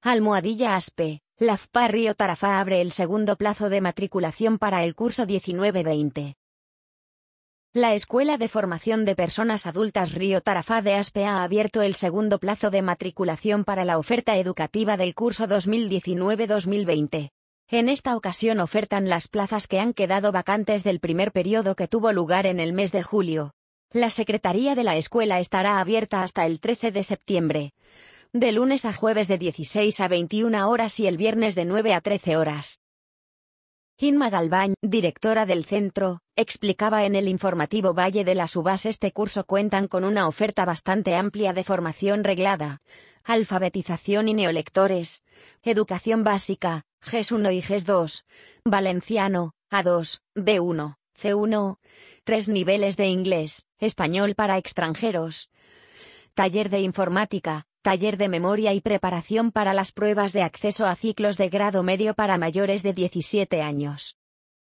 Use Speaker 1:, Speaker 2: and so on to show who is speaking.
Speaker 1: Almohadilla Aspe, la FPA Río Tarafá abre el segundo plazo de matriculación para el curso 19-20. La Escuela de Formación de Personas Adultas Río Tarafá de Aspe ha abierto el segundo plazo de matriculación para la oferta educativa del curso 2019-2020. En esta ocasión ofertan las plazas que han quedado vacantes del primer periodo que tuvo lugar en el mes de julio. La secretaría de la escuela estará abierta hasta el 13 de septiembre. De lunes a jueves de 16 a 21 horas y el viernes de 9 a 13 horas. Inma Galván, directora del centro, explicaba en el informativo Valle de las Uvas este curso cuentan con una oferta bastante amplia de formación reglada, alfabetización y neolectores, educación básica, GES 1 y GES 2, valenciano, A2, B1, C1, 3 niveles de inglés, español para extranjeros, taller de informática, taller de memoria y preparación para las pruebas de acceso a ciclos de grado medio para mayores de 17 años.